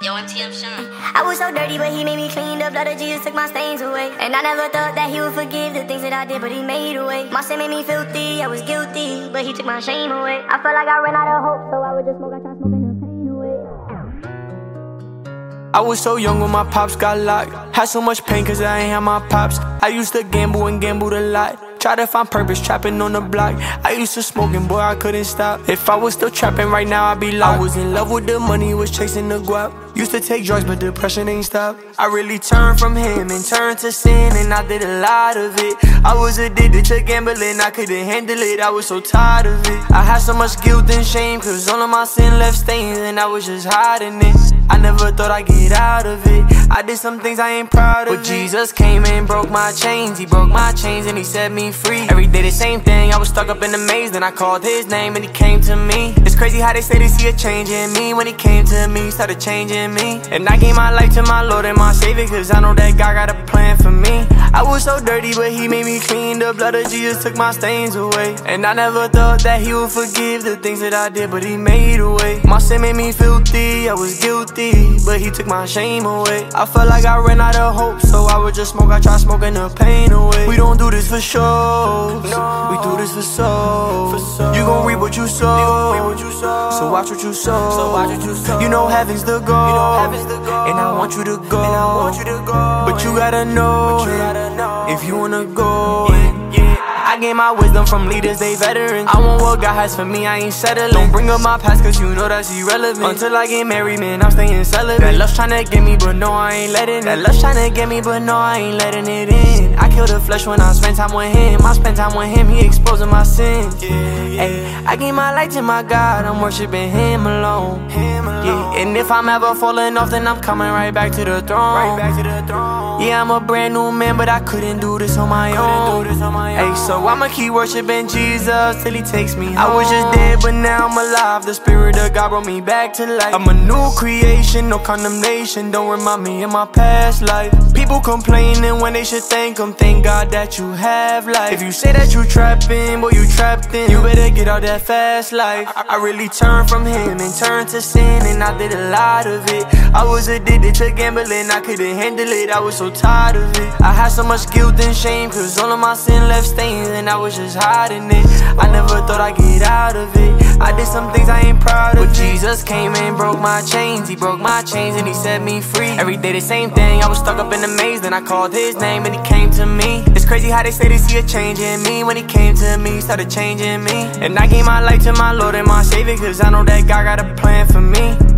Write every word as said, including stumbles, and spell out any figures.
Yo, M T M Sean. I was so dirty, but he made me clean. The blood of Jesus took my stains away. And I never thought that he would forgive the things that I did, but he made a way. My sin made me filthy, I was guilty, but he took my shame away. I felt like I ran out of hope, so I would just smoke. I tried smoking the pain away. I was so young when my pops got locked. Had so much pain cause I ain't had my pops. I used to gamble and gambled a lot. Try to find purpose, trapping on the block. I used to smoke and boy, I couldn't stop. If I was still trapping right now, I'd be locked. I was in love with the money, was chasing the guap. Used to take drugs, but depression ain't stopped. I really turned from him and turned to sin, and I did a lot of it. I was addicted to gambling, I couldn't handle it, I was so tired of it. I had so much guilt and shame, cause all of my sin left stains, and I was just hiding it. I never thought I'd get out of it. I did some things I ain't proud of. But Jesus came and broke my chains. He broke my chains and he set me free. Every day the same thing, I was stuck up in a maze. Then I called his name and he came to me. It's crazy how they say they see a change in me. When he came to me, started changing me. And I gave my life to my Lord and my Savior, cause I know that God got a plan for me. I was so dirty, but he made me clean. The blood of Jesus took my stains away. And I never thought that he would forgive the things that I did, but he made a way. My sin made me filthy, I was guilty, but he took my shame away. I felt like I ran out of hope, so I would just smoke. I tried smoking the pain away. We don't do this for show, no. We do this for soul. For soul. You gon' reap what you sow, so watch what you sow. So watch what you sow. You know heaven's the goal, you know heaven's the goal. And I want you to go, and I want you to go. But you gotta know, but you gotta know if you wanna go. Yeah, yeah. I gain my wisdom from leaders, they veterans. I want what God has for me, I ain't settling. Don't bring up my past cause you know that's irrelevant. Until I get married, man, I'm staying celibate. That love's tryna get me, but no, I ain't letting it. That love's tryna get me, but no, I ain't letting it in. I kill the flesh when I spend time with him. I spend time with him, he exposing my sins. Yeah, yeah. Ay, I give my life to my God, I'm worshiping him alone. Him alone. Yeah, and if I'm ever falling off, then I'm coming right back to the throne. Right back to the throne. Yeah, I'm a brand new man, but I couldn't do this on my couldn't own. Do this on my own. Ay, so I'ma keep worshiping Jesus till he takes me home. I was just dead, but now I'm alive. The spirit of God brought me back to life. I'm a new creation, no condemnation. Don't remind me of my past life. People complaining when they should thank him. Thank God that you have life. If you say that you trapping, boy, you trapped in. You better get out that fast life. I, I really turned from him and turned to sin, and I did a lot of it. I was addicted to gambling, I couldn't handle it, I was so tired of it. I had so much guilt and shame, cause all of my sin left stains, and I was just hiding it. I never thought I'd get out of it. I did some things I ain't proud of. But Jesus came and broke my chains. He broke my chains and he set me free. Every day the same thing, I was stuck up in a maze. Then I called his name and he came to me. It's crazy how they say they see a change in me. When he came to me, started changing me. And I gave my life to my Lord and my Savior, cause I know that God got a plan for me.